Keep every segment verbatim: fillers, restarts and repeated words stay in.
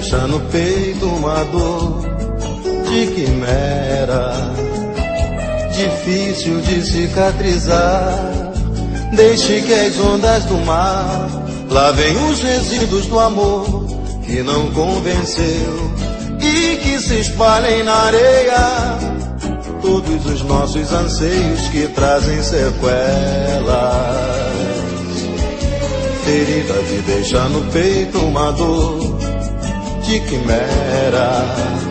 deixa no peito uma dor de quimera, difícil de cicatrizar. Deixe que as ondas do mar lavem os resíduos do amor que não convenceu e que se espalhem na areia todos os nossos anseios que trazem sequelas. Ferida que deixa no peito uma dor de quimera,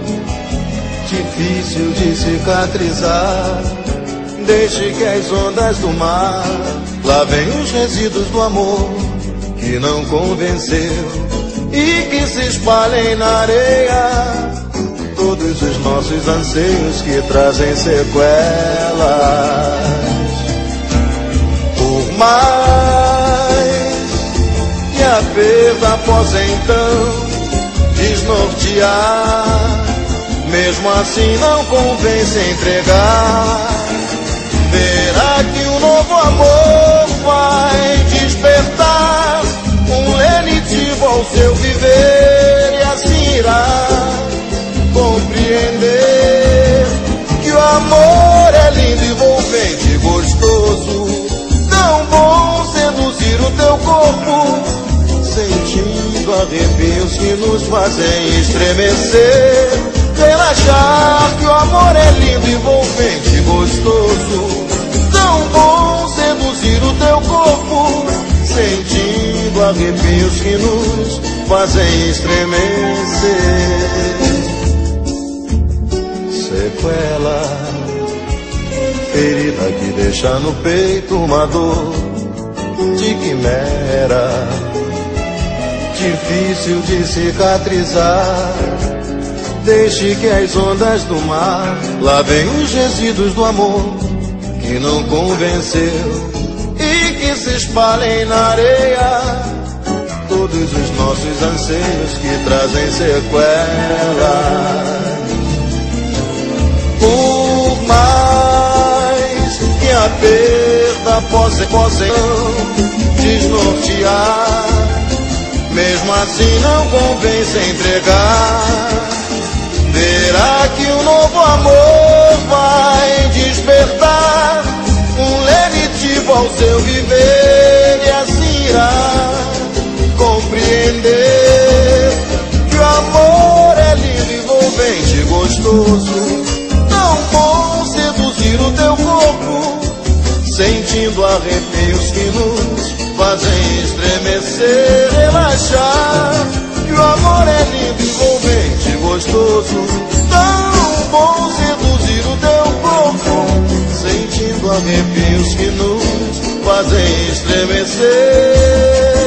difícil de cicatrizar. Deixe que as ondas do mar lavem os resíduos do amor que não convenceu e que se espalhem na areia todos os nossos anseios que trazem sequelas. Por mais que a perda possa então desnortear, mesmo assim não convém se entregar. Verá que um novo amor vai despertar um lenitivo ao seu viver, e assim irá compreender que o amor é lindo, envolvente e gostoso, tão bom seduzir o teu corpo, sentindo arrepios que nos fazem estremecer. Relaxar que o amor é lindo, envolvente e gostoso, tão bom seduzir o teu corpo, sentindo arrepios que nos fazem estremecer. Sequela, ferida que deixa no peito uma dor de quimera, difícil de cicatrizar. Deixe que as ondas do mar lavem os resíduos do amor que não convenceu e que se espalhem na areia todos os nossos anseios que trazem sequelas. Por mais que a perda possa, possa desnortear, mesmo assim não convém se entregar. Verá que um novo amor vai despertar um lenitivo ao seu viver, e assim irá compreender que o amor é lindo, envolvente e gostoso, tão bom seduzir o teu corpo, sentindo arrepios que nos fazem estremecer. Relaxar que o amor é lindo, envolvente e gostoso, tão bom seduzir o teu corpo, sentindo arrepios que nos fazem estremecer.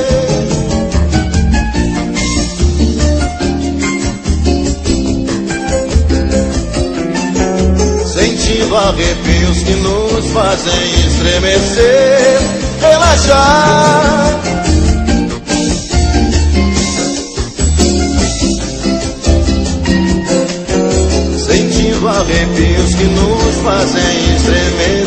Sentindo arrepios que nos fazem estremecer. Relaxar arrepios que nos fazem estremecer.